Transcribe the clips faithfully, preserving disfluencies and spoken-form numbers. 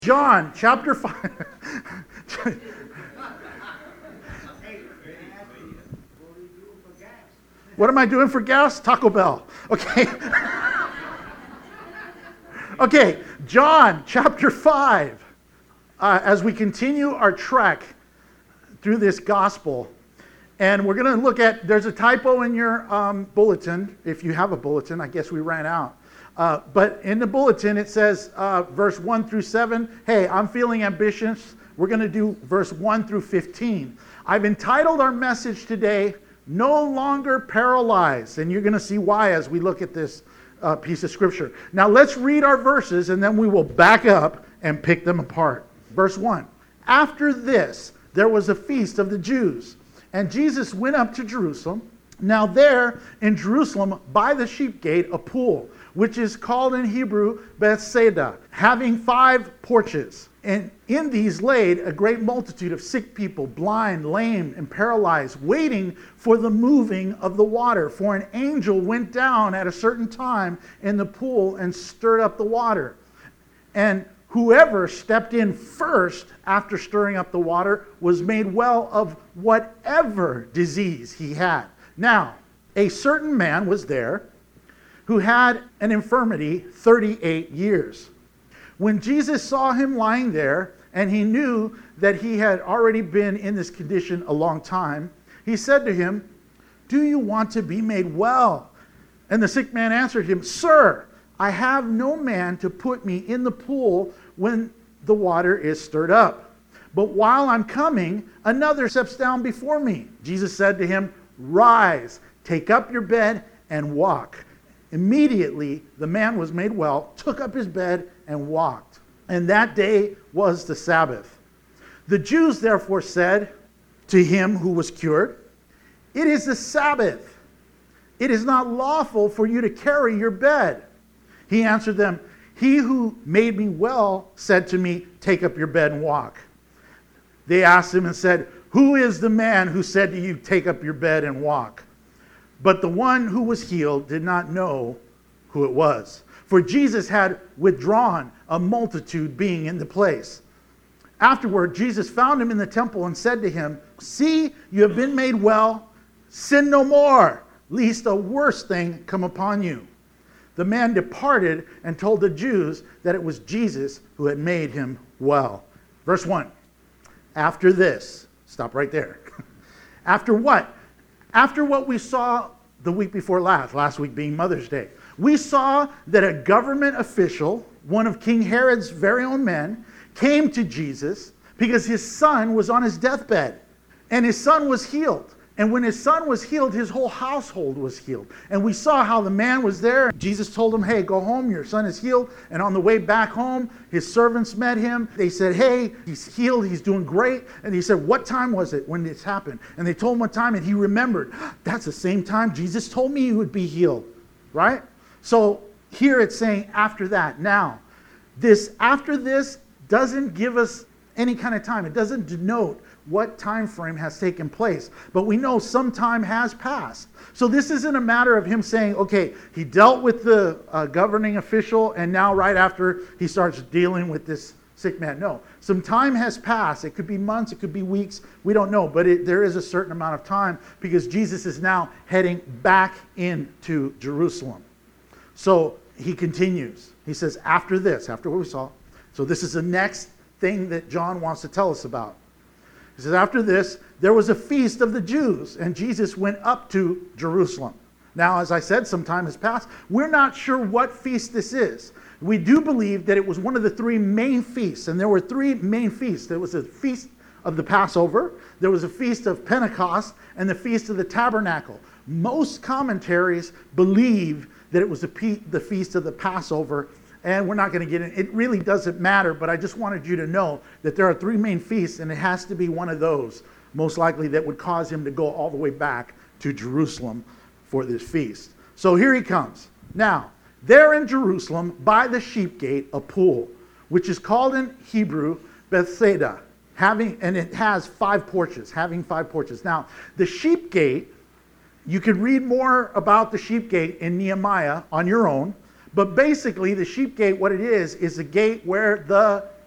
John chapter five. What am I doing for gas? Taco Bell. Okay. Okay, John chapter five. Uh, as we continue our trek through this gospel, and we're going to look at, there's a typo in your um, bulletin. If you have a bulletin, I guess we ran out. Uh, but in the bulletin, it says uh, verse one through seven. Hey, I'm feeling ambitious. We're going to do verse one through fifteen. I've entitled our message today, No Longer Paralyzed. And you're going to see why as we look at this uh, piece of scripture. Now let's read our verses and then we will back up and pick them apart. Verse one. After this, there was a feast of the Jews, and Jesus went up to Jerusalem. Now there in Jerusalem by the sheep gate, a pool, which is called in Hebrew Bethsaida, having five porches. And in these laid a great multitude of sick people, blind, lame, and paralyzed, waiting for the moving of the water. For an angel went down at a certain time in the pool and stirred up the water. And whoever stepped in first after stirring up the water was made well of whatever disease he had. Now, a certain man was there who had an infirmity thirty-eight years. When Jesus saw him lying there, and he knew that he had already been in this condition a long time, he said to him, "Do you want to be made well?" And the sick man answered him, "Sir, I have no man to put me in the pool when the water is stirred up. But while I'm coming, another steps down before me." Jesus said to him, "Rise, take up your bed and walk." Immediately the man was made well, took up his bed and walked. And that day was the Sabbath. The Jews therefore said to him who was cured, "It is the Sabbath. It is not lawful for you to carry your bed." He answered them, "He who made me well said to me, 'Take up your bed and walk.'" They asked him and said, "Who is the man who said to you, 'Take up your bed and walk'?" But the one who was healed did not know who it was, for Jesus had withdrawn, a multitude being in the place. Afterward, Jesus found him in the temple and said to him, "See, you have been made well. Sin no more, lest a worse thing come upon you." The man departed and told the Jews that it was Jesus who had made him well. Verse one. After this, stop right there. After what? After what we saw the week before last, last week being Mother's Day, we saw that a government official, one of King Herod's very own men, came to Jesus because his son was on his deathbed and his son was healed. And when his son was healed, his whole household was healed. And we saw how the man was there. Jesus told him, "Hey, go home, your son is healed." And on the way back home, his servants met him. They said, "Hey, he's healed, he's doing great." And he said, "What time was it when this happened?" And they told him what time, and he remembered, "That's the same time Jesus told me he would be healed." Right? So here it's saying after that. Now, this after this doesn't give us any kind of time. It doesn't denote what time frame has taken place, but we know some time has passed. So this isn't a matter of him saying, okay, he dealt with the uh, governing official and now right after he starts dealing with this sick man. No, some time has passed. It could be months, it could be weeks, we don't know, but it, there is a certain amount of time because Jesus is now heading back into Jerusalem. So he continues. He says, after this, after what we saw, so this is the next thing that John wants to tell us about. He says, after this, there was a feast of the Jews, and Jesus went up to Jerusalem. Now, as I said, some time has passed. We're not sure what feast this is. We do believe that it was one of the three main feasts, and there were three main feasts. There was a feast of the Passover, there was a feast of Pentecost, and the feast of the Tabernacle. Most commentaries believe that it was the, pe- the feast of the Passover. And we're not going to get in. It really doesn't matter, but I just wanted you to know that there are three main feasts, and it has to be one of those, most likely, that would cause him to go all the way back to Jerusalem for this feast. So here he comes. Now, there in Jerusalem, by the sheep gate, a pool, which is called in Hebrew Bethsaida, having, and it has five porches, having five porches. Now, the sheep gate, you could read more about the sheep gate in Nehemiah on your own. But basically, the sheep gate, what it is, is a gate where the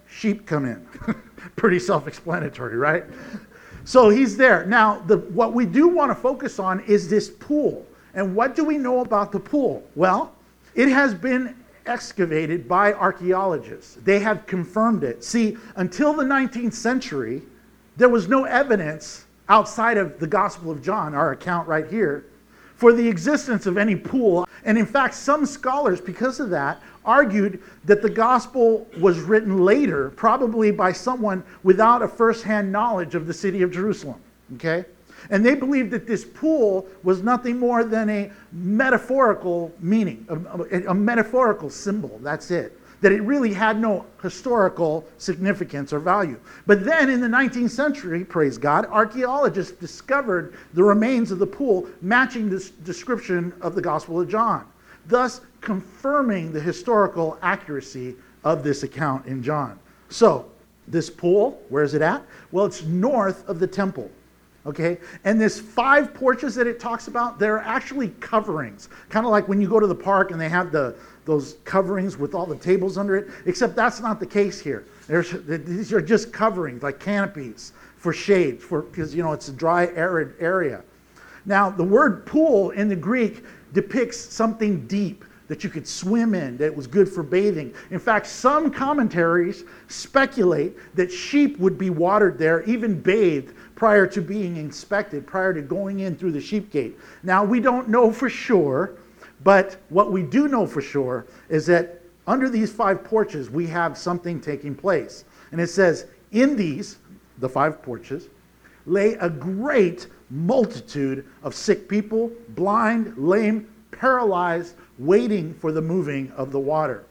sheep come in. Pretty self-explanatory, right? So he's there. Now, the, what we do want to focus on is this pool. And what do we know about the pool? Well, it has been excavated by archaeologists. They have confirmed it. See, until the nineteenth century, there was no evidence outside of the Gospel of John, our account right here, for the existence of any pool. And in fact, some scholars, because of that, argued that the gospel was written later, probably by someone without a first-hand knowledge of the city of Jerusalem. Okay? And they believed that this pool was nothing more than a metaphorical meaning, a, a, a metaphorical symbol. That's it. That it really had no historical significance or value. But then in the nineteenth century, praise God, archaeologists discovered the remains of the pool matching this description of the Gospel of John, thus confirming the historical accuracy of this account in John. So, this pool, where is it at? Well, it's north of the temple. Okay, and this five porches that it talks about, they're actually coverings. Kind of like when you go to the park and they have the those coverings with all the tables under it, except that's not the case here. There's, these are just coverings, like canopies for shade, for because you know it's a dry, arid area. Now, the word pool in the Greek depicts something deep that you could swim in, that was good for bathing. In fact, some commentaries speculate that sheep would be watered there, even bathed, prior to being inspected, prior to going in through the sheep gate. Now, we don't know for sure, but what we do know for sure is that under these five porches, we have something taking place. And it says, in these, the five porches, lay a great multitude of sick people, blind, lame, paralyzed, waiting for the moving of the water.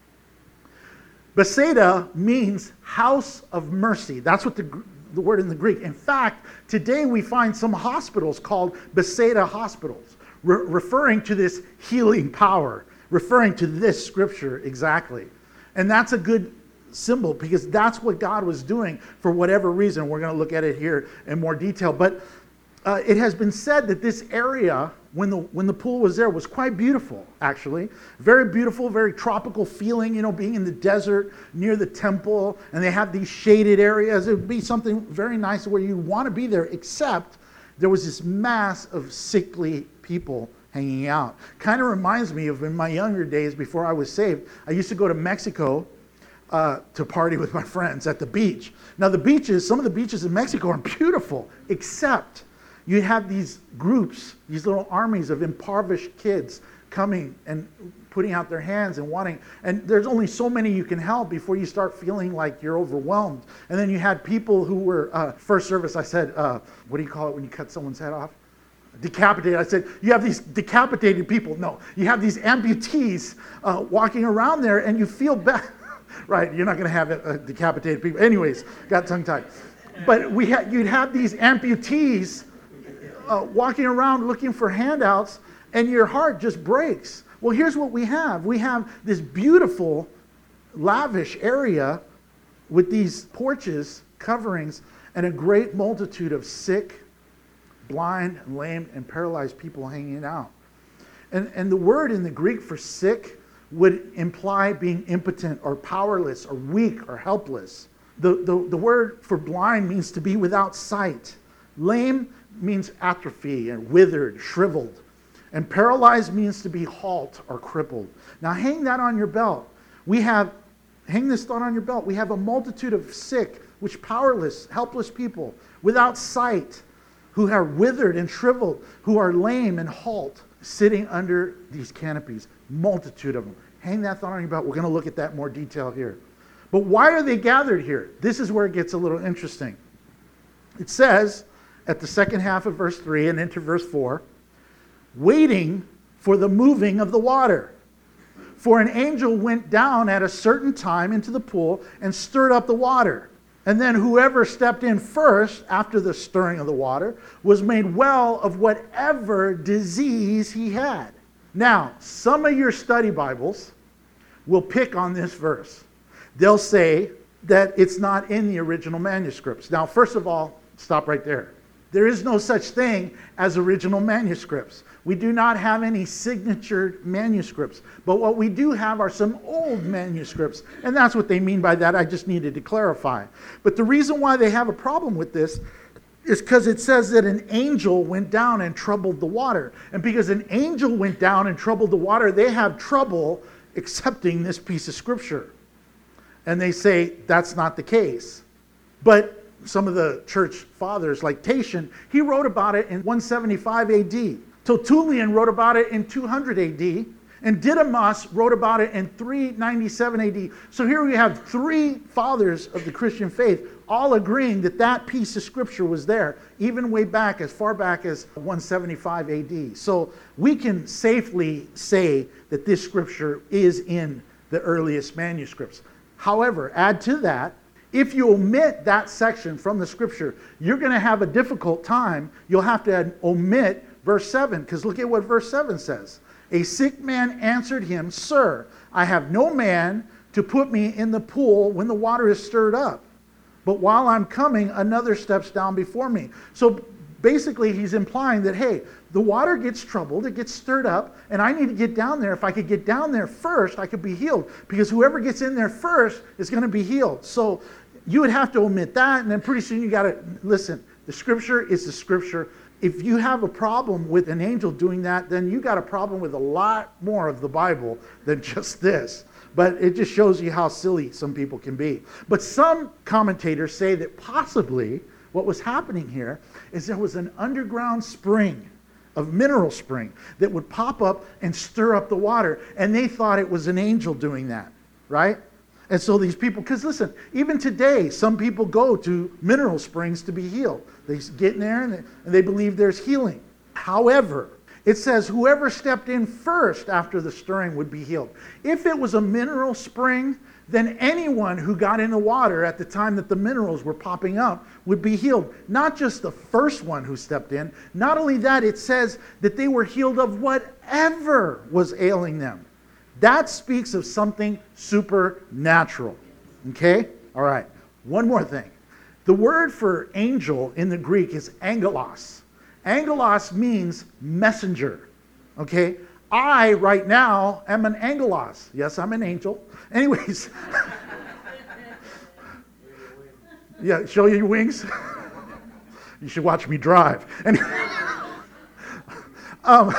Bethsaida means house of mercy. That's what the, the word in the Greek. In fact, today we find some hospitals called Bethsaida hospitals, re- referring to this healing power, referring to this scripture exactly. And that's a good symbol because that's what God was doing for whatever reason. We're going to look at it here in more detail. But uh, it has been said that this area, when the when the pool was there, was quite beautiful, actually. Very beautiful, very tropical feeling, you know, being in the desert near the temple, and they have these shaded areas. It would be something very nice where you want to be there, except there was this mass of sickly people hanging out. Kind of reminds me of in my younger days before I was saved. I used to go to Mexico uh, to party with my friends at the beach. Now the beaches, some of the beaches in Mexico are beautiful, except you have these groups, these little armies of impoverished kids coming and putting out their hands and wanting, and there's only so many you can help before you start feeling like you're overwhelmed. And then you had people who were, uh, first service, I said, uh, what do you call it when you cut someone's head off? Decapitated. I said, you have these decapitated people. No, you have these amputees uh, walking around there and you feel bad. Right, you're not going to have uh, decapitated people. Anyways, got tongue-tied. But we ha- you'd have these amputees Uh, walking around looking for handouts, and your heart just breaks. Well, here's what we have. We have this beautiful, lavish area with these porches, coverings, and a great multitude of sick, blind, lame, and paralyzed people hanging out. And, and the word in the Greek for sick would imply being impotent or powerless or weak or helpless. The, the, the word for blind means to be without sight. Lame means atrophy and withered, shriveled. And paralyzed means to be halt or crippled. Now hang that on your belt. We have, hang this thought on your belt. We have a multitude of sick, which powerless, helpless people without sight, who are withered and shriveled, who are lame and halt, sitting under these canopies. Multitude of them. Hang that thought on your belt. We're going to look at that in more detail here. But why are they gathered here? This is where it gets a little interesting. It says, at the second half of verse three and into verse four, waiting for the moving of the water. For an angel went down at a certain time into the pool and stirred up the water. And then whoever stepped in first after the stirring of the water was made well of whatever disease he had. Now, some of your study Bibles will pick on this verse. They'll say that it's not in the original manuscripts. Now, first of all, stop right there. There is no such thing as original manuscripts. We do not have any signature manuscripts. But what we do have are some old manuscripts. And that's what they mean by that. I just needed to clarify. But the reason why they have a problem with this is because it says that an angel went down and troubled the water. And because an angel went down and troubled the water, they have trouble accepting this piece of scripture. And they say that's not the case. But some of the church fathers, like Tatian, he wrote about it in one seventy-five A D. Tertullian wrote about it in two hundred A D. And Didymus wrote about it in three ninety-seven A D. So here we have three fathers of the Christian faith all agreeing that that piece of scripture was there, even way back, as far back as one seventy-five A D. So we can safely say that this scripture is in the earliest manuscripts. However, add to that, if you omit that section from the scripture, you're going to have a difficult time. You'll have to add, omit verse seven, because look at what verse seven says. A sick man answered him, Sir, I have no man to put me in the pool when the water is stirred up. But while I'm coming, another steps down before me. So basically he's implying that, hey, the water gets troubled, it gets stirred up, and I need to get down there. If I could get down there first, I could be healed. Because whoever gets in there first is going to be healed. So you would have to omit that, and then pretty soon you got to, listen, the scripture is the scripture. If you have a problem with an angel doing that, then you got a problem with a lot more of the Bible than just this. But it just shows you how silly some people can be. But some commentators say that possibly what was happening here is there was an underground spring, of mineral spring, that would pop up and stir up the water. And they thought it was an angel doing that, right? And so these people, because listen, even today, some people go to mineral springs to be healed. They get in there and they, and they believe there's healing. However, it says whoever stepped in first after the stirring would be healed. If it was a mineral spring, then anyone who got in the water at the time that the minerals were popping up would be healed. Not just the first one who stepped in. Not only that, it says that they were healed of whatever was ailing them. That speaks of something supernatural. Okay? All right. One more thing. The word for angel in the Greek is angelos. Angelos means messenger. Okay? I, right now, am an angelos. Yes, I'm an angel. Anyways. Yeah, show you your wings. You should watch me drive. Anyway. um,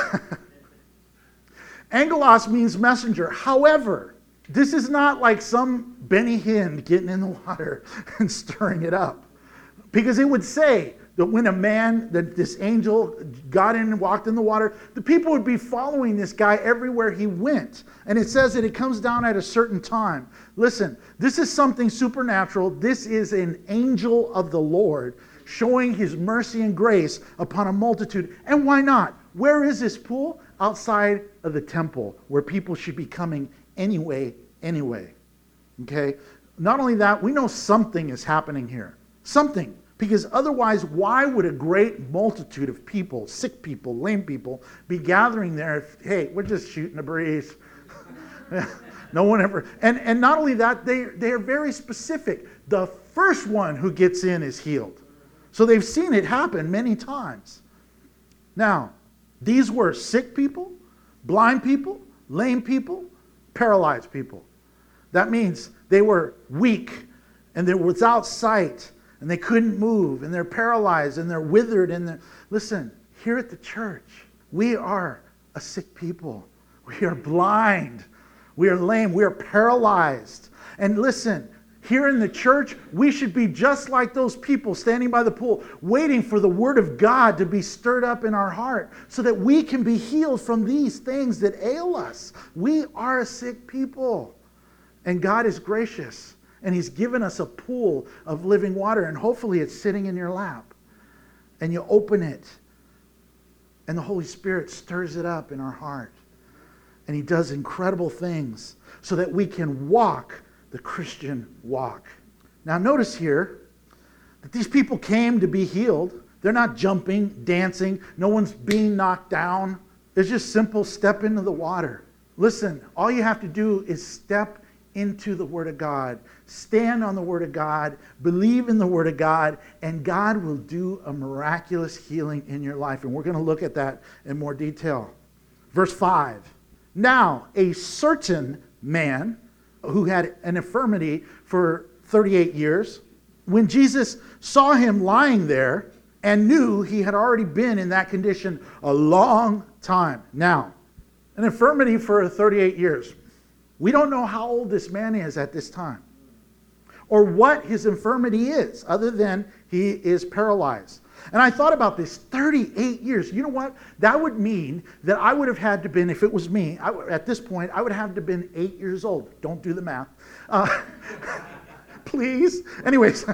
Angelos means messenger. However, this is not like some Benny Hinn getting in the water and stirring it up. Because it would say that when a man, that this angel got in and walked in the water, the people would be following this guy everywhere he went. And it says that it comes down at a certain time. Listen, this is something supernatural. This is an angel of the Lord showing his mercy and grace upon a multitude. And why not? Where is this pool? Outside of the temple, where people should be coming anyway, anyway. Okay? Not only that, we know something is happening here. Something. Because otherwise, why would a great multitude of people, sick people, lame people, be gathering there if, hey, we're just shooting a breeze. No one ever... And, and not only that, they, they are very specific. The first one who gets in is healed. So they've seen it happen many times. Now, these were sick people, blind people, lame people, paralyzed people. That means they were weak and they were without sight and they couldn't move and they're paralyzed and they're withered. And they're... Listen, here at the church, we are a sick people. We are blind. We are lame. We are paralyzed. And listen, here in the church, we should be just like those people standing by the pool, waiting for the word of God to be stirred up in our heart so that we can be healed from these things that ail us. We are a sick people. And God is gracious. And he's given us a pool of living water. And hopefully it's sitting in your lap. And you open it. And the Holy Spirit stirs it up in our heart. And he does incredible things so that we can walk the Christian walk. Now notice here that these people came to be healed. They're not jumping, dancing. No one's being knocked down. It's just simple step into the water. Listen, all you have to do is step into the Word of God. Stand on the Word of God. Believe in the Word of God. And God will do a miraculous healing in your life. And we're going to look at that in more detail. Verse five. Now, a certain man who had an infirmity for thirty-eight years, when Jesus saw him lying there and knew he had already been in that condition a long time. Now, an infirmity for thirty-eight years. We don't know how old this man is at this time or what his infirmity is other than he is paralyzed. And I thought about this, thirty-eight years. You know what? That would mean that I would have had to been, if it was me, I, at this point, I would have to been eight years old. Don't do the math. Uh, please. Anyways,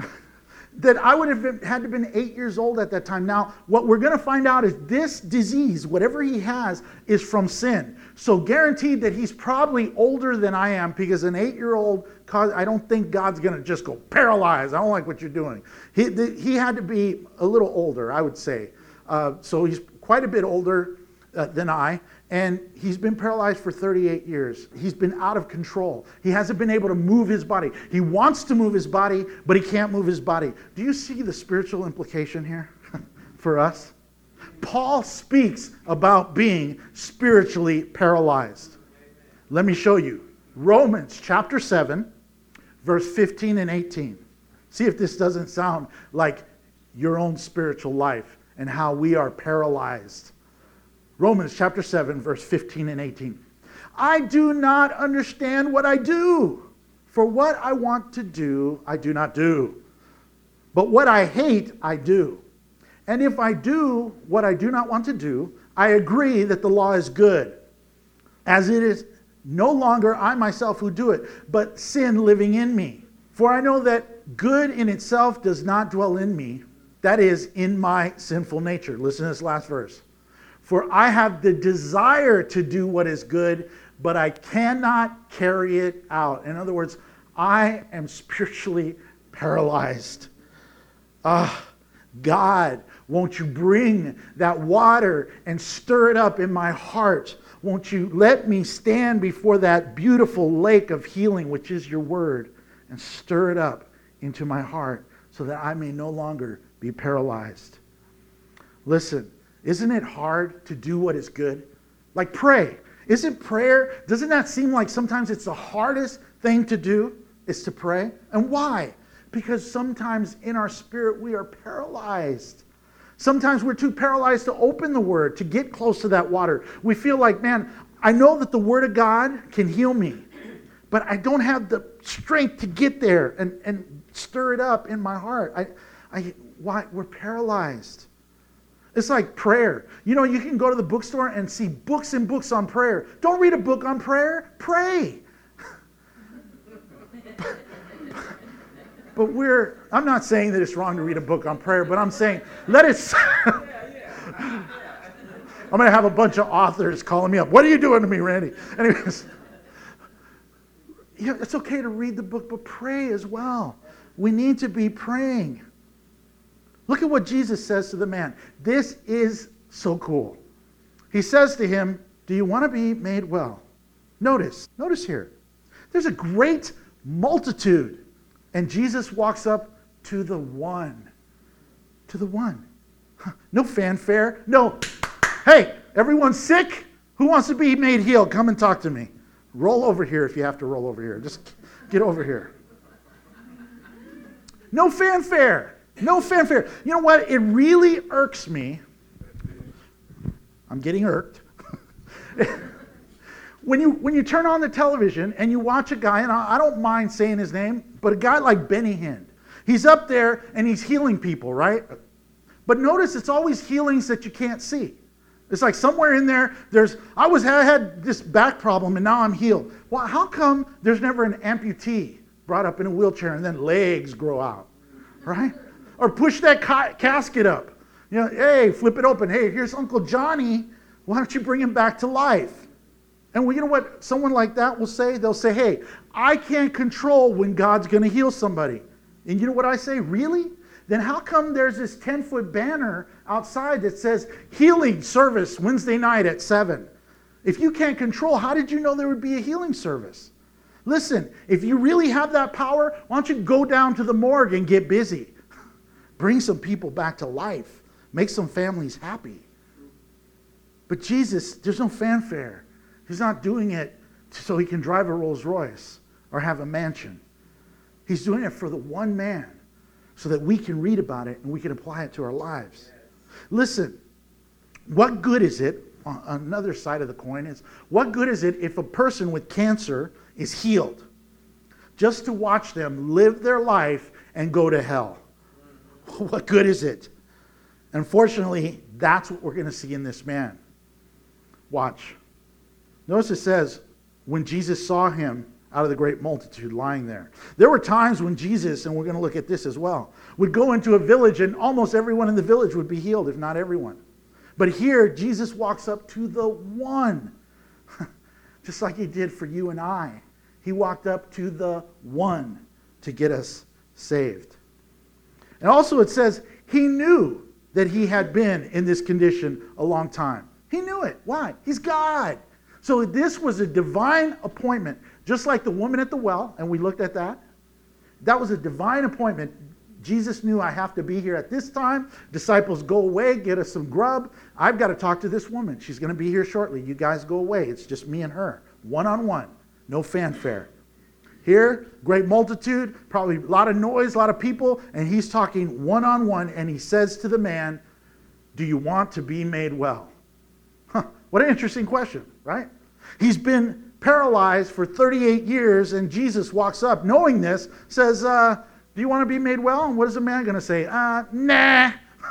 that I would have been, had to been eight years old at that time. Now, what we're going to find out is this disease, whatever he has, is from sin. So guaranteed that he's probably older than I am, because an eight-year-old, I don't think God's going to just go paralyzed. I don't like what you're doing. He, the, he had to be a little older, I would say. Uh, so he's quite a bit older uh, than I. And he's been paralyzed for thirty-eight years. He's been out of control. He hasn't been able to move his body. He wants to move his body, but he can't move his body. Do you see the spiritual implication here for us? Paul speaks about being spiritually paralyzed. Let me show you. Romans chapter seven, verse fifteen and eighteen. See if this doesn't sound like your own spiritual life and how we are paralyzed. Romans chapter seven, verse fifteen and eighteen. I do not understand what I do, for what I want to do, I do not do. But what I hate, I do. And if I do what I do not want to do, I agree that the law is good. As it is no longer I myself who do it, but sin living in me. For I know that good in itself does not dwell in me, that is, in my sinful nature. Listen to this last verse. For I have the desire to do what is good, but I cannot carry it out. In other words, I am spiritually paralyzed. Ah, God, won't you bring that water and stir it up in my heart? Won't you let me stand before that beautiful lake of healing, which is your word, and stir it up into my heart so that I may no longer be paralyzed. Listen. Isn't it hard to do what is good? Like pray. Isn't prayer, doesn't that seem like sometimes it's the hardest thing to do is to pray? And why? Because sometimes in our spirit we are paralyzed. Sometimes we're too paralyzed to open the Word, to get close to that water. We feel like, man, I know that the Word of God can heal me, but I don't have the strength to get there and, and stir it up in my heart. I, I, why? We're paralyzed. It's like prayer. You know, you can go to the bookstore and see books and books on prayer. Don't read a book on prayer. Pray. but, but we're, I'm not saying that it's wrong to read a book on prayer, but I'm saying let it... I'm going to have a bunch of authors calling me up. What are you doing to me, Randy? Anyways, yeah, it's okay to read the book, but pray as well. We need to be praying. Look at what Jesus says to the man. This is so cool. He says to him, do you want to be made well? Notice, notice here. There's a great multitude. And Jesus walks up to the one. To the one. No fanfare. No. Hey, everyone's sick? Who wants to be made healed? Come and talk to me. Roll over here if you have to roll over here. Just get over here. No fanfare. No fanfare. You know what? It really irks me. I'm getting irked. when you when you turn on the television and you watch a guy, and I, I don't mind saying his name, but a guy like Benny Hinn. He's up there and he's healing people, right? But notice it's always healings that you can't see. It's like somewhere in there, there's, I was I had this back problem and now I'm healed. Well, how come there's never an amputee brought up in a wheelchair and then legs grow out, right? Or push that ca- casket up. You know, hey, flip it open. Hey, here's Uncle Johnny. Why don't you bring him back to life? And well, you know what someone like that will say? They'll say, hey, I can't control when God's going to heal somebody. And you know what I say? Really? Then how come there's this ten-foot banner outside that says healing service Wednesday night at seven? If you can't control, how did you know there would be a healing service? Listen, if you really have that power, why don't you go down to the morgue and get busy? Bring some people back to life. Make some families happy. But Jesus, there's no fanfare. He's not doing it so he can drive a Rolls Royce or have a mansion. He's doing it for the one man so that we can read about it and we can apply it to our lives. Listen, what good is it, on another side of the coin is, what good is it if a person with cancer is healed just to watch them live their life and go to hell? What good is it? Unfortunately, that's what we're going to see in this man. Watch. Notice it says, when Jesus saw him out of the great multitude lying there. There were times when Jesus, and we're going to look at this as well, would go into a village and almost everyone in the village would be healed, if not everyone. But here, Jesus walks up to the one, just like he did for you and I. He walked up to the one to get us saved. And also it says, he knew that he had been in this condition a long time. He knew it. Why? He's God. So this was a divine appointment, just like the woman at the well, and we looked at that. That was a divine appointment. Jesus knew, I have to be here at this time. Disciples, go away, get us some grub. I've got to talk to this woman. She's going to be here shortly. You guys go away. It's just me and her, one-on-one, no fanfare. Here, great multitude, probably a lot of noise, a lot of people, and he's talking one-on-one, and he says to the man, do you want to be made well? Huh, what an interesting question, right? He's been paralyzed for thirty-eight years, and Jesus walks up, knowing this, says, uh, do you want to be made well? And what is the man going to say? Uh, nah.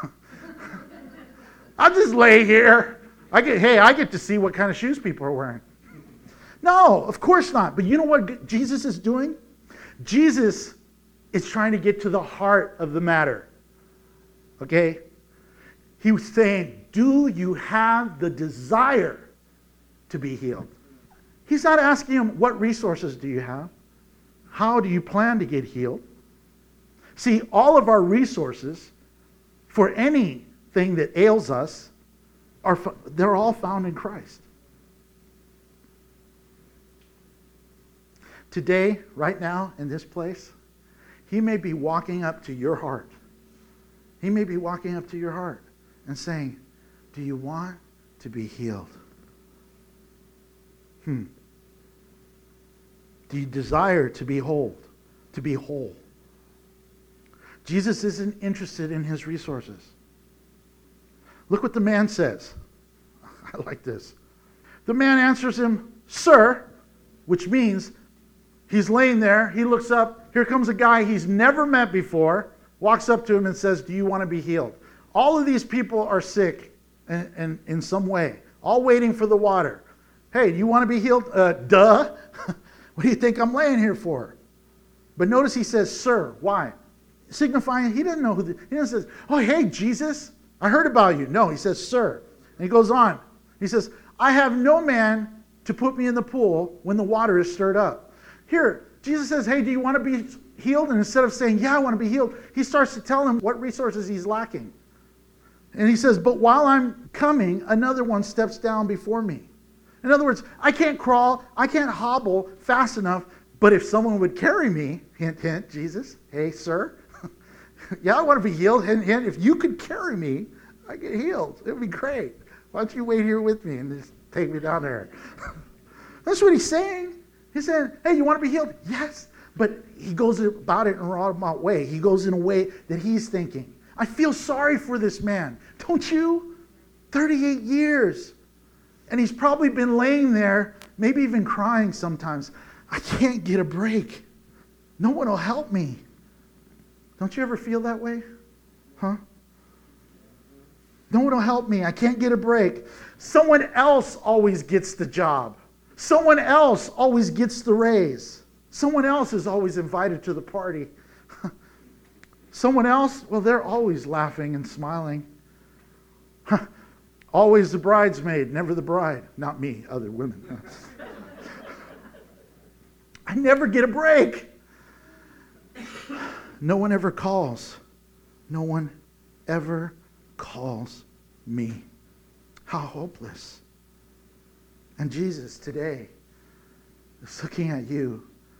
I'll just lay here. I get, hey, I get to see what kind of shoes people are wearing. No, of course not. But you know what Jesus is doing? Jesus is trying to get to the heart of the matter. Okay? He was saying, do you have the desire to be healed? He's not asking him, what resources do you have? How do you plan to get healed? See, all of our resources for anything that ails us, are they're all found in Christ. Today, right now, in this place, he may be walking up to your heart. He may be walking up to your heart and saying, do you want to be healed? Hmm. Do you desire to be whole? To be whole? Jesus isn't interested in his resources. Look what the man says. I like this. The man answers him, sir, which means he's laying there. He looks up. Here comes a guy he's never met before, walks up to him and says, do you want to be healed? All of these people are sick in, in, in some way, all waiting for the water. Hey, do you want to be healed? Uh, duh. What do you think I'm laying here for? But notice he says, sir. Why? Signifying he didn't know who the, he doesn't say, oh, hey, Jesus, I heard about you. No, he says, sir. And he goes on. He says, I have no man to put me in the pool when the water is stirred up. Here, Jesus says, hey, do you want to be healed? And instead of saying, yeah, I want to be healed, he starts to tell him what resources he's lacking. And he says, but while I'm coming, another one steps down before me. In other words, I can't crawl, I can't hobble fast enough, but if someone would carry me, hint, hint, Jesus, hey, sir, yeah, I want to be healed, hint, hint, if you could carry me, I get healed. It would be great. Why don't you wait here with me and just take me down there? That's what he's saying. He's saying, hey, you want to be healed? Yes. But he goes about it in a roundabout way. He goes in a way that he's thinking. I feel sorry for this man. Don't you? thirty-eight years. And he's probably been laying there, maybe even crying sometimes. I can't get a break. No one will help me. Don't you ever feel that way? Huh? No one will help me. I can't get a break. Someone else always gets the job. Someone else always gets the raise. Someone else is always invited to the party. Someone else, well, they're always laughing and smiling. Always the bridesmaid, never the bride. Not me, other women. I never get a break. No one ever calls. No one ever calls me. How hopeless. And Jesus today is looking at you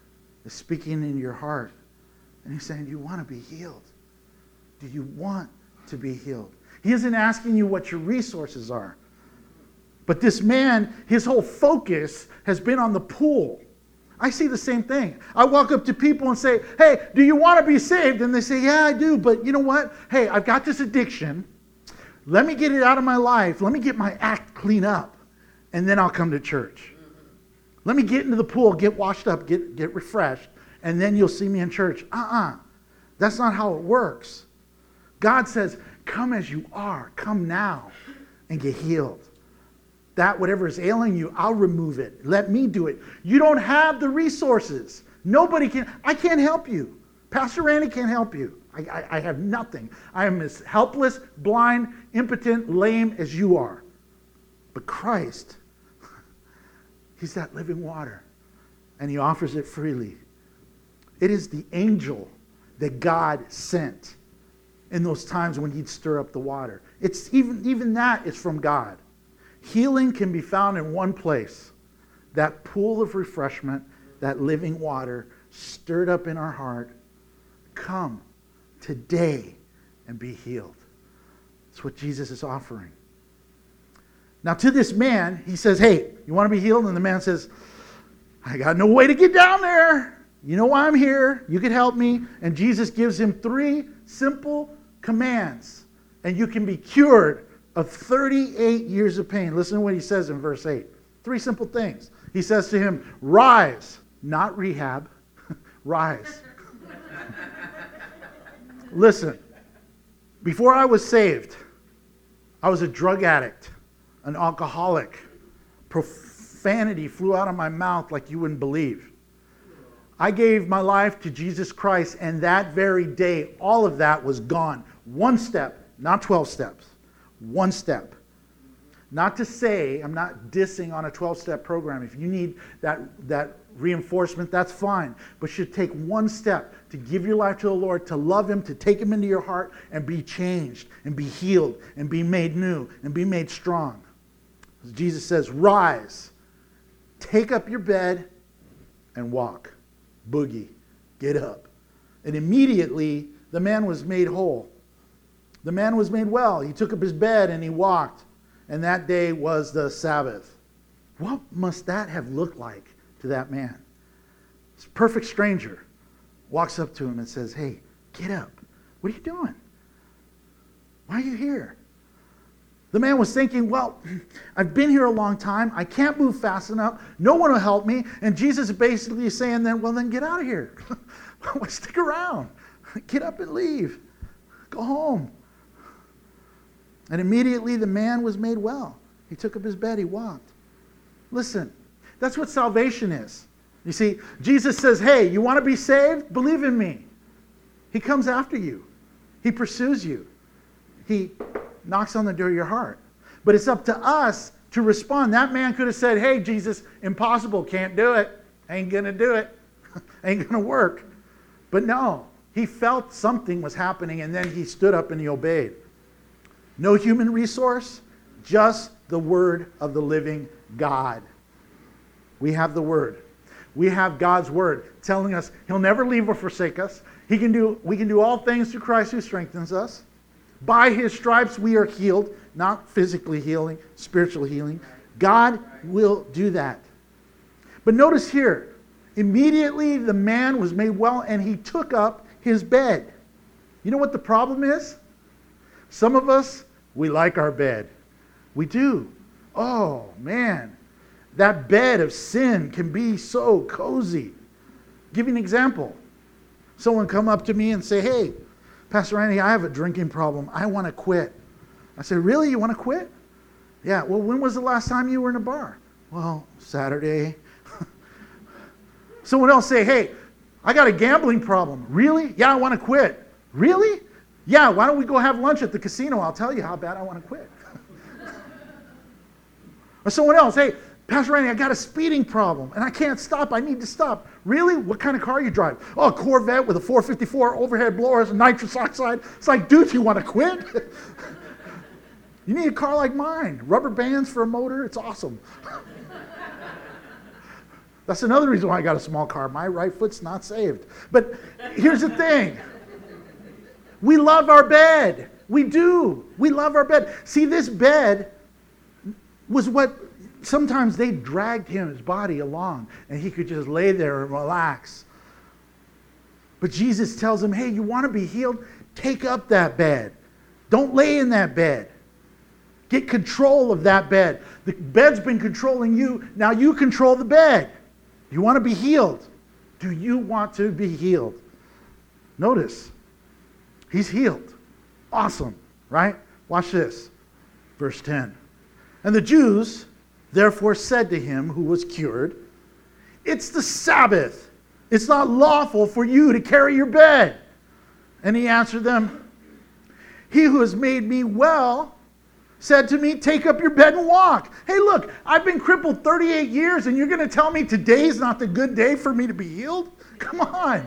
is speaking in your heart. And he's saying, you want to be healed. Do you want to be healed? He isn't asking you what your resources are. But this man, his whole focus has been on the pool. I see the same thing. I walk up to people and say, hey, do you want to be saved? And they say, yeah, I do. But you know what? Hey, I've got this addiction. Let me get it out of my life. Let me get my act clean up. And then I'll come to church. Let me get into the pool, get washed up, get, get refreshed. And then you'll see me in church. Uh-uh. That's not how it works. God says, come as you are. Come now and get healed. That whatever is ailing you, I'll remove it. Let me do it. You don't have the resources. Nobody can. I can't help you. Pastor Randy can't help you. I, I, I have nothing. I am as helpless, blind, impotent, lame as you are. But Christ, he's that living water. And he offers it freely. It is the angel that God sent in those times when he'd stir up the water. It's even, even that is from God. Healing can be found in one place. That pool of refreshment, that living water stirred up in our heart. Come today and be healed. That's what Jesus is offering. Now to this man, he says, hey, you want to be healed? And the man says, I got no way to get down there. You know why I'm here. You could help me. And Jesus gives him three simple commands. And you can be cured of thirty-eight years of pain. Listen to what he says in verse eight. Three simple things. He says to him, rise, not rehab, rise. Listen, before I was saved, I was a drug addict, an alcoholic. Profanity flew out of my mouth like you wouldn't believe. I gave my life to Jesus Christ, and that very day, all of that was gone. One step, not twelve steps. One step. Not to say, I'm not dissing on a twelve-step program. If you need that, that reinforcement, that's fine. But you should take one step to give your life to the Lord, to love him, to take him into your heart, and be changed, and be healed, and be made new, and be made strong. As Jesus says, rise, take up your bed, and walk. Boogie. Get up. And immediately, the man was made whole. The man was made well. He took up his bed and he walked. And that day was the Sabbath. What must that have looked like to that man? This perfect stranger walks up to him and says, hey, get up. What are you doing? Why are you here? The man was thinking, well, I've been here a long time. I can't move fast enough. No one will help me. And Jesus is basically saying then, well, then get out of here. Stick around. Get up and leave. Go home. And immediately the man was made well. He took up his bed, he walked. Listen, that's what salvation is. You see, Jesus says, hey, you want to be saved? Believe in me. He comes after you. He pursues you. He knocks on the door of your heart. But it's up to us to respond. That man could have said, hey, Jesus, impossible, can't do it. Ain't going to do it. Ain't going to work. But no, he felt something was happening, and then he stood up and he obeyed. No human resource, just the word of the living God. We have the word. We have God's word telling us he'll never leave or forsake us. He can do, we can do all things through Christ who strengthens us. By his stripes we are healed, not physically healing, spiritual healing. God will do that. But notice here, immediately the man was made well and he took up his bed. You know what the problem is? Some of us, we like our bed. We do. Oh, man. That bed of sin can be so cozy. Give you an example. Someone come up to me and say, hey, Pastor Randy, I have a drinking problem. I want to quit. I say, really? You want to quit? Yeah. Well, when was the last time you were in a bar? Well, Saturday. Someone else say, hey, I got a gambling problem. Really? Yeah, I want to quit. Really? Yeah, why don't we go have lunch at the casino? I'll tell you how bad I want to quit. Or someone else, hey, Pastor Randy, I got a speeding problem, and I can't stop. I need to stop. Really? What kind of car you drive? Oh, a Corvette with a four fifty-four overhead blowers and nitrous oxide. It's like, dude, you want to quit? You need a car like mine. Rubber bands for a motor. It's awesome. That's another reason why I got a small car. My right foot's not saved. But here's the thing. We love our bed. We do. We love our bed. See, this bed was what sometimes they dragged him, his body along, and he could just lay there and relax. But Jesus tells him, hey, you want to be healed? Take up that bed. Don't lay in that bed. Get control of that bed. The bed's been controlling you. Now you control the bed. You want to be healed? Do you want to be healed? Notice, he's healed. Awesome, right? Watch this. Verse ten. And the Jews therefore said to him who was cured, it's the Sabbath. It's not lawful for you to carry your bed. And he answered them, he who has made me well said to me, take up your bed and walk. Hey, look, I've been crippled thirty-eight years, and you're going to tell me today's not the good day for me to be healed? Come on.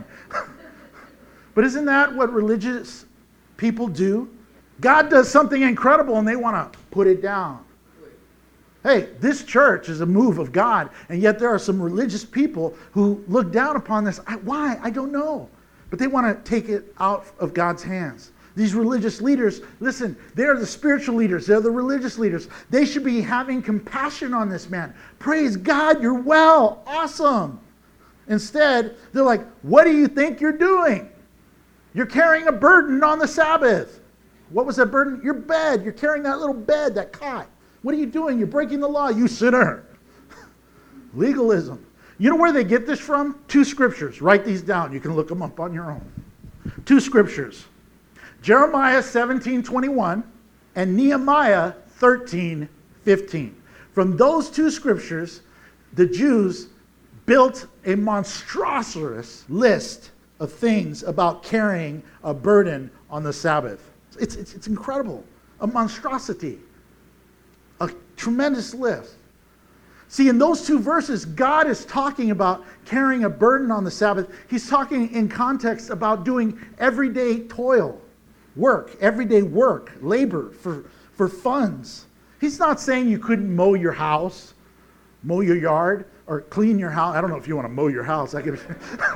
But isn't that what religious people do? God does something incredible, and they want to put it down. Hey, this church is a move of God, and yet there are some religious people who look down upon this. I, why? I don't know. But they want to take it out of God's hands. These religious leaders, listen, they're the spiritual leaders. They're the religious leaders. They should be having compassion on this man. Praise God, you're well. Awesome. Instead, they're like, what do you think you're doing? You're carrying a burden on the Sabbath. What was that burden? Your bed. You're carrying that little bed, that cot. What are you doing? You're breaking the law, you sinner. Legalism. You know where they get this from? Two scriptures. Write these down. You can look them up on your own. Two scriptures. Jeremiah seventeen twenty-one and Nehemiah thirteen fifteen. From those two scriptures, the Jews built a monstrous list of things about carrying a burden on the Sabbath. It's, it's, it's incredible. A monstrosity. A tremendous list. See, in those two verses, God is talking about carrying a burden on the Sabbath. He's talking in context about doing everyday toil, work, everyday work, labor for, for funds. He's not saying you couldn't mow your house, mow your yard, or clean your house. I don't know if you want to mow your house. I could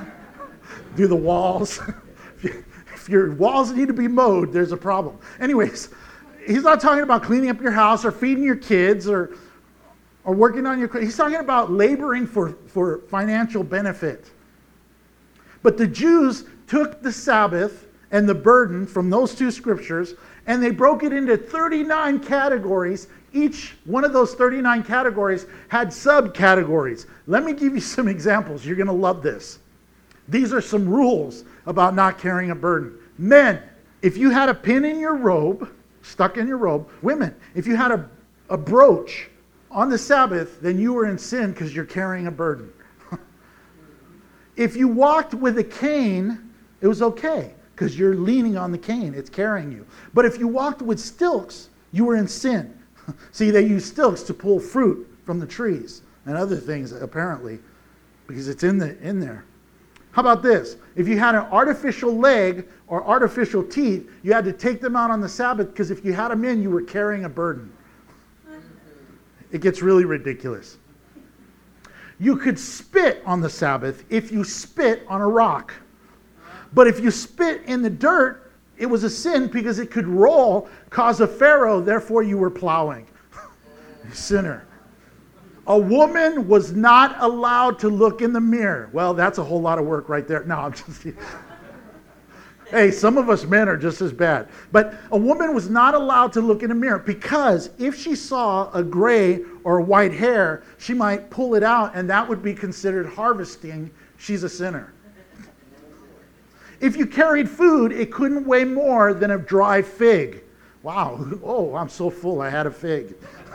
do the walls. If, you, if your walls need to be mowed, there's a problem. Anyways, he's not talking about cleaning up your house or feeding your kids or or working on your... He's talking about laboring for, for financial benefit. But the Jews took the Sabbath and the burden from those two scriptures, and they broke it into thirty-nine categories. Each one of those thirty-nine categories had subcategories. Let me give you some examples. You're going to love this. These are some rules about not carrying a burden. Men, if you had a pin in your robe, stuck in your robe. Women, if you had a, a brooch on the Sabbath, then you were in sin because you're carrying a burden. If you walked with a cane, it was okay because you're leaning on the cane. It's carrying you. But if you walked with stilts, you were in sin. See, they use stilts to pull fruit from the trees and other things, apparently, because it's in the in there. How about this? If you had an artificial leg or artificial teeth, you had to take them out on the Sabbath because if you had them in, you were carrying a burden. It gets really ridiculous. You could spit on the Sabbath if you spit on a rock. But if you spit in the dirt, it was a sin because it could roll, cause a furrow, therefore you were plowing. Sinner. A woman was not allowed to look in the mirror. Well, that's a whole lot of work right there. No, I'm just... Hey, some of us men are just as bad. But a woman was not allowed to look in a mirror because if she saw a gray or white hair, she might pull it out and that would be considered harvesting. She's a sinner. If you carried food, it couldn't weigh more than a dry fig. Wow. Oh, I'm so full. I had a fig.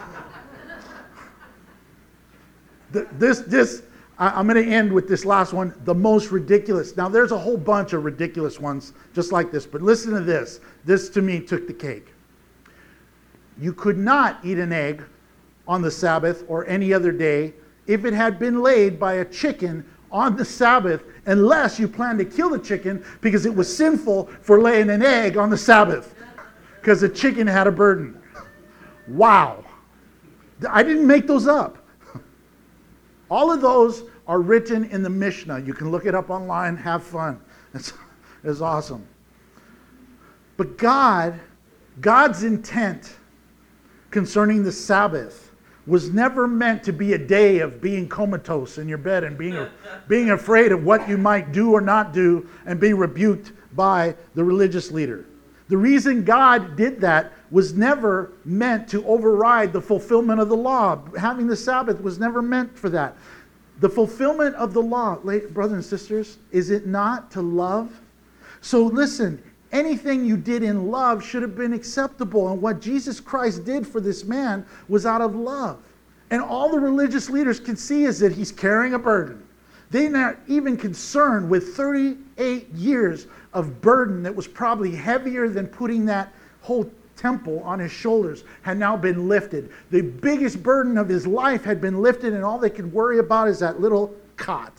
This, this, I'm going to end with this last one, the most ridiculous. Now, there's a whole bunch of ridiculous ones just like this, but listen to this. This, to me, took the cake. You could not eat an egg on the Sabbath or any other day if it had been laid by a chicken on the Sabbath, unless you planned to kill the chicken because it was sinful for laying an egg on the Sabbath because the chicken had a burden. Wow. I didn't make those up. All of those are written in the Mishnah. You can look it up online, have fun. It's, it's awesome. But God, God's intent concerning the Sabbath was never meant to be a day of being comatose in your bed and being, being afraid of what you might do or not do and be rebuked by the religious leader. The reason God did that was never meant to override the fulfillment of the law. Having the Sabbath was never meant for that. The fulfillment of the law, brothers and sisters, is it not to love? So listen, anything you did in love should have been acceptable. And what Jesus Christ did for this man was out of love. And all the religious leaders can see is that he's carrying a burden. They're not even concerned with thirty-eight years of burden that was probably heavier than putting that whole temple on his shoulders had now been lifted. The biggest burden of his life had been lifted, and all they could worry about is that little cot.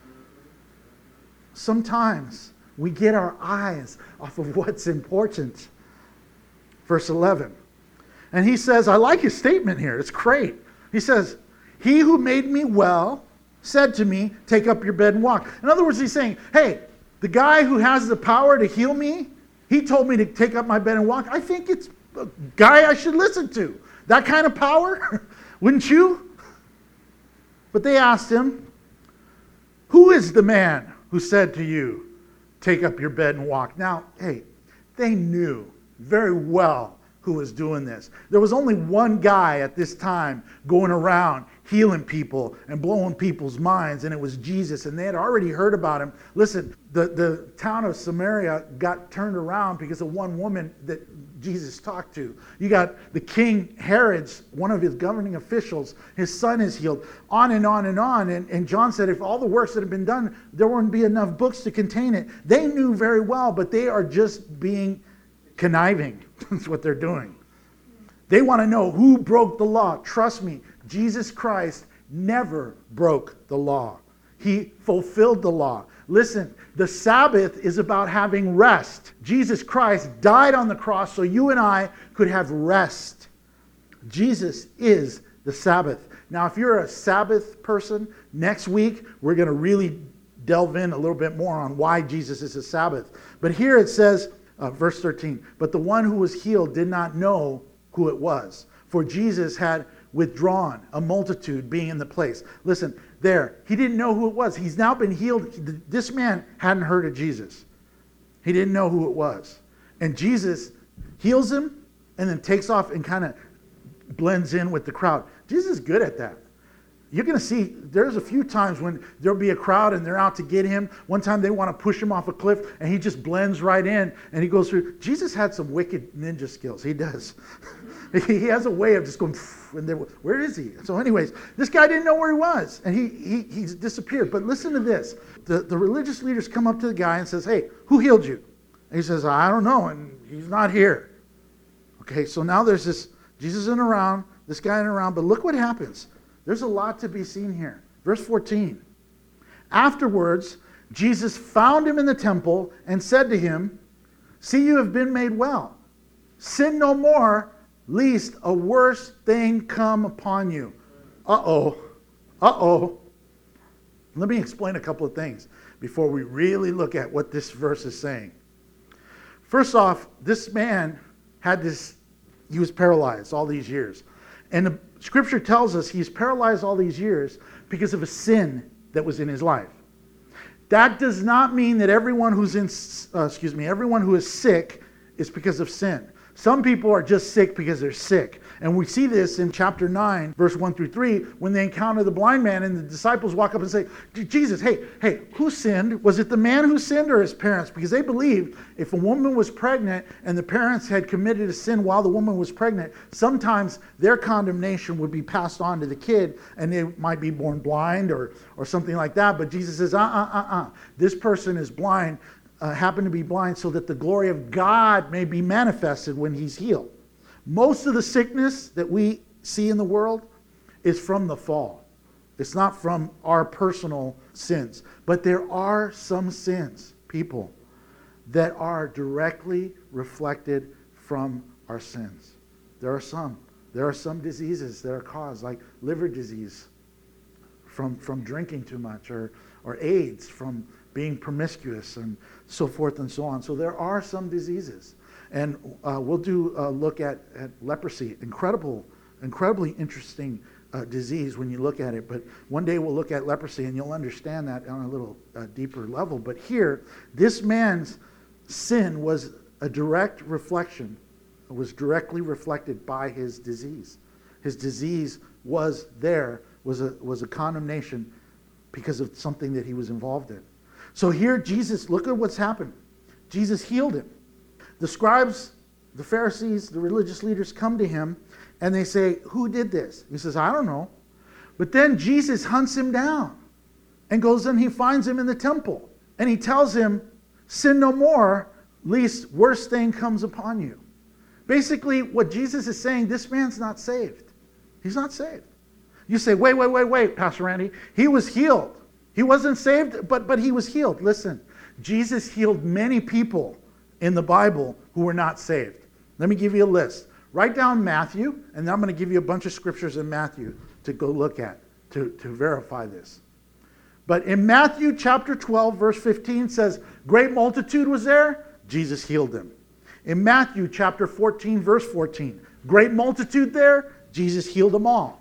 Sometimes we get our eyes off of what's important. Verse eleven. And he says, I like his statement here. It's great. He says, he who made me well said to me, take up your bed and walk. In other words, he's saying, hey, the guy who has the power to heal me, he told me to take up my bed and walk. I think it's a guy I should listen to. That kind of power, wouldn't you? But they asked him, who is the man who said to you, take up your bed and walk? Now, hey, they knew very well who was doing this. There was only one guy at this time going around healing people and blowing people's minds, and it was Jesus, and they had already heard about him. Listen, the, the town of Samaria got turned around because of one woman that Jesus talked to. You got the king Herod's, one of his governing officials, his son is healed, on and on and on. And, and John said if all the works that had been done, there wouldn't be enough books to contain it. They knew very well, but they are just being conniving. That's what they're doing. They want to know who broke the law. Trust me, Jesus Christ never broke the law. He fulfilled the law. Listen, the Sabbath is about having rest. Jesus Christ died on the cross so you and I could have rest. Jesus is the Sabbath. Now, if you're a Sabbath person, next week we're going to really delve in a little bit more on why Jesus is the Sabbath. But here it says, uh, verse thirteen, but the one who was healed did not know who it was, for Jesus had withdrawn, a multitude being in the place. Listen, there, he didn't know who it was. He's now been healed. This man hadn't heard of Jesus. He didn't know who it was. And Jesus heals him and then takes off and kind of blends in with the crowd. Jesus is good at that. You're going to see, there's a few times when there'll be a crowd and they're out to get him. One time they want to push him off a cliff and he just blends right in and he goes through. Jesus had some wicked ninja skills. He does. He has a way of just going, and there, where is he? So anyways, this guy didn't know where he was and he, he he's disappeared. But listen to this. The, the religious leaders come up to the guy and says, hey, who healed you? And he says, I don't know, and he's not here. Okay, so now there's this, Jesus isn't around, this guy isn't around, but look what happens. There's a lot to be seen here. Verse fourteen. Afterwards, Jesus found him in the temple and said to him, see, you have been made well. Sin no more, lest a worse thing come upon you. Uh-oh. Uh-oh. Let me explain a couple of things before we really look at what this verse is saying. First off, this man had this, he was paralyzed all these years. And the scripture tells us he's paralyzed all these years because of a sin that was in his life. That does not mean that everyone who's in, uh, excuse me, everyone who is sick is because of sin. Some people are just sick because they're sick. And we see this in chapter nine, verse one through three, when they encounter the blind man and the disciples walk up and say, Jesus, hey, hey, who sinned? Was it the man who sinned or his parents? Because they believed if a woman was pregnant and the parents had committed a sin while the woman was pregnant, sometimes their condemnation would be passed on to the kid and they might be born blind or, or something like that. But Jesus says, uh-uh-uh-uh, this person is blind. Uh, happen to be blind so that the glory of God may be manifested when he's healed. Most of the sickness that we see in the world is from the fall. It's not from our personal sins. But there are some sins, people, that are directly reflected from our sins. There are some. There are some diseases that are caused, like liver disease, from, from drinking too much, or, or AIDS from being promiscuous, and so forth and so on. So there are some diseases. And uh, we'll do a look at, at leprosy. Incredible, incredibly interesting uh, disease when you look at it. But one day we'll look at leprosy and you'll understand that on a little uh, deeper level. But here, this man's sin was a direct reflection, it was directly reflected by his disease. His disease was there, was a, was a condemnation because of something that he was involved in. So here Jesus, look at what's happened. Jesus healed him. The scribes, the Pharisees, the religious leaders come to him and they say, who did this? He says, I don't know. But then Jesus hunts him down and goes and he finds him in the temple. And he tells him, sin no more, lest worse thing comes upon you. Basically, what Jesus is saying, this man's not saved. He's not saved. You say, wait, wait, wait, wait, Pastor Randy. He was healed. He wasn't saved, but, but he was healed. Listen, Jesus healed many people in the Bible who were not saved. Let me give you a list. Write down Matthew, and then I'm going to give you a bunch of scriptures in Matthew to go look at, to, to verify this. But in Matthew chapter twelve, verse fifteen says, great multitude was there, Jesus healed them. In Matthew chapter fourteen, verse fourteen, great multitude there, Jesus healed them all.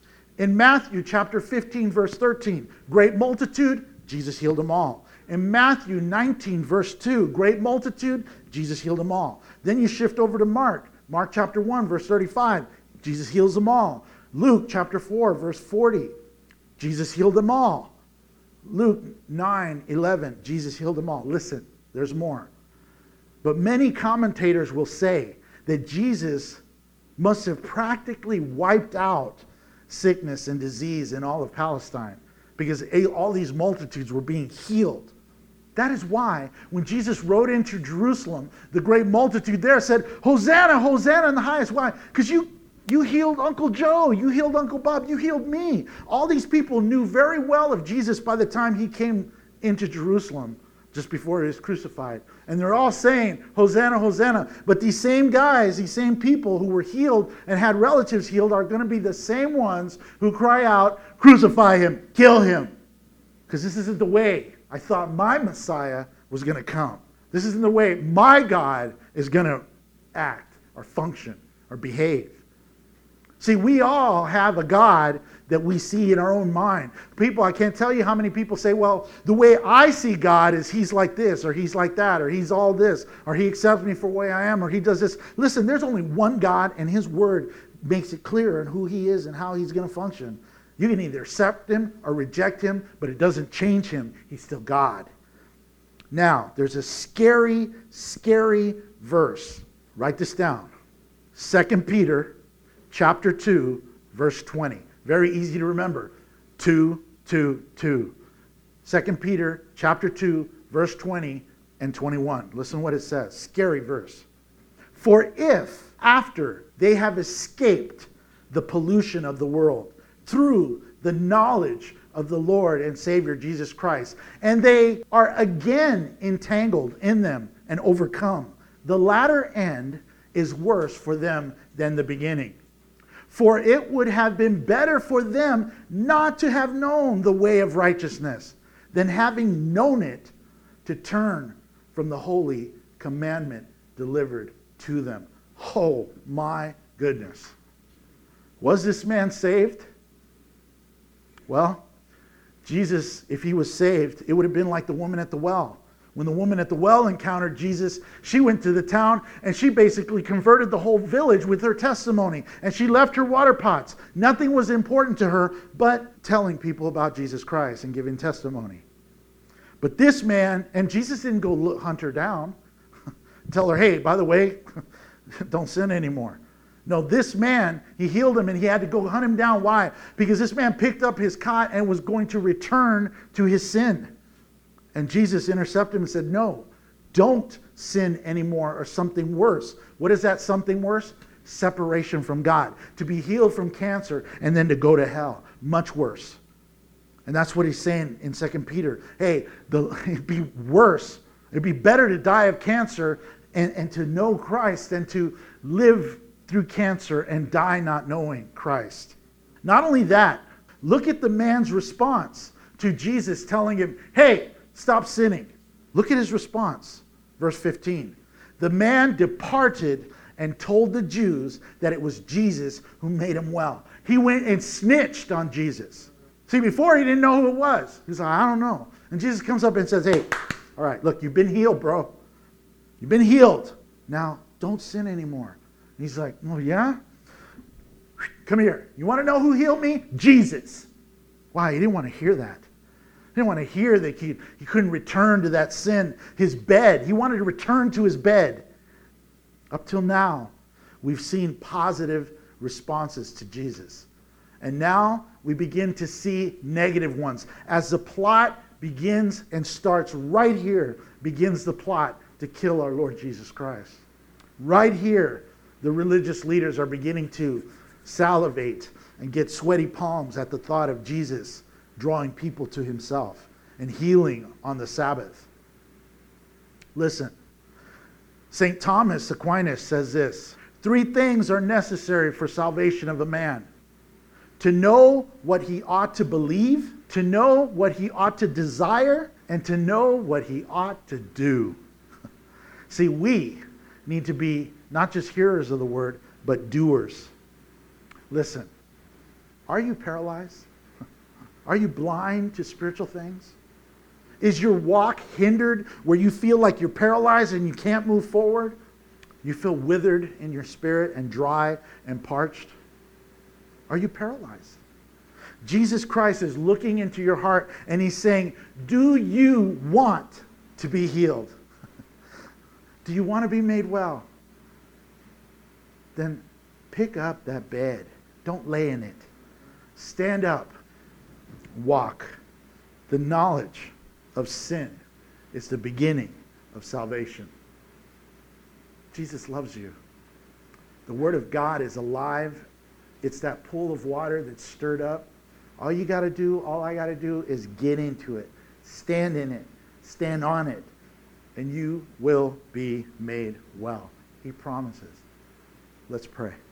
In Matthew chapter fifteen, verse thirteen, great multitude, Jesus healed them all. In Matthew nineteen, verse two, great multitude, Jesus healed them all. Then you shift over to Mark. Mark chapter one, verse thirty-five, Jesus heals them all. Luke chapter four, verse forty, Jesus healed them all. Luke nine, eleven, Jesus healed them all. Listen, there's more. But many commentators will say that Jesus must have practically wiped out sickness and disease in all of Palestine because all these multitudes were being healed. That is why when Jesus rode into Jerusalem, the great multitude there said, Hosanna, Hosanna in the highest. Why? Because you, you healed Uncle Joe, you healed Uncle Bob, you healed me. All these people knew very well of Jesus by the time he came into Jerusalem, just before he was crucified. And they're all saying, Hosanna, Hosanna. But these same guys, these same people who were healed and had relatives healed are going to be the same ones who cry out, crucify him, kill him. Because this isn't the way I thought my Messiah was going to come. This isn't the way my God is going to act or function or behave. See, we all have a God that we see in our own mind. People, I can't tell you how many people say, well, the way I see God is he's like this, or he's like that, or he's all this, or he accepts me for the way I am, or he does this. Listen, there's only one God, and his word makes it clear on who he is and how he's going to function. You can either accept him or reject him, but it doesn't change him. He's still God. Now, there's a scary, scary verse. Write this down. Second Peter chapter two, verse twenty. Very easy to remember. two, two, two. Second Peter chapter two, verse twenty and twenty-one. Listen to what it says. Scary verse. For if, after they have escaped the pollution of the world through the knowledge of the Lord and Savior Jesus Christ, and they are again entangled in them and overcome, the latter end is worse for them than the beginning. For it would have been better for them not to have known the way of righteousness than having known it to turn from the holy commandment delivered to them. Oh my goodness. Was this man saved? Well, Jesus, if he was saved, it would have been like the woman at the well. When the woman at the well encountered Jesus, she went to the town and she basically converted the whole village with her testimony. And she left her water pots. Nothing was important to her but telling people about Jesus Christ and giving testimony. But this man, and Jesus didn't go look, hunt her down, tell her, hey, by the way, don't sin anymore. No, this man, he healed him and he had to go hunt him down. Why? Because this man picked up his cot and was going to return to his sin. And Jesus intercepted him and said, no, don't sin anymore or something worse. What is that something worse? Separation from God. To be healed from cancer and then to go to hell. Much worse. And that's what he's saying in Second Peter. Hey, the, it'd be worse. It'd be better to die of cancer and, and to know Christ than to live through cancer and die not knowing Christ. Not only that, Look at the man's response to Jesus telling him, hey, stop sinning. Look at his response. Verse fifteen. The man departed and told the Jews that it was Jesus who made him well. He went and snitched on Jesus. See, before he didn't know who it was. He's like, I don't know. And Jesus comes up and says, hey, all right, look, you've been healed, bro. You've been healed. Now, don't sin anymore. And he's like, oh, yeah? Come here. You want to know who healed me? Jesus. Why? He didn't want to hear that. He didn't want to hear that he, he couldn't return to that sin, his bed. He wanted to return to his bed. Up till now, we've seen positive responses to Jesus. And now we begin to see negative ones. As the plot begins and starts right here, begins the plot to kill our Lord Jesus Christ. Right here, the religious leaders are beginning to salivate and get sweaty palms at the thought of Jesus drawing people to himself and healing on the Sabbath. Listen, Saint Thomas Aquinas says this: three things are necessary for salvation of a man: to know what he ought to believe, to know what he ought to desire, and to know what he ought to do. See, we need to be not just hearers of the word, but doers. Listen, are you paralyzed? Are you blind to spiritual things? Is your walk hindered where you feel like you're paralyzed and you can't move forward? You feel withered in your spirit and dry and parched? Are you paralyzed? Jesus Christ is looking into your heart and he's saying, do you want to be healed? Do you want to be made well? Then pick up that bed. Don't lay in it. Stand up. Walk. The knowledge of sin is the beginning of salvation. Jesus loves you. The Word of God is alive. It's that pool of water that's stirred up. All you got to do, all I got to do is get into it. Stand in it. Stand on it. And you will be made well. He promises. Let's pray.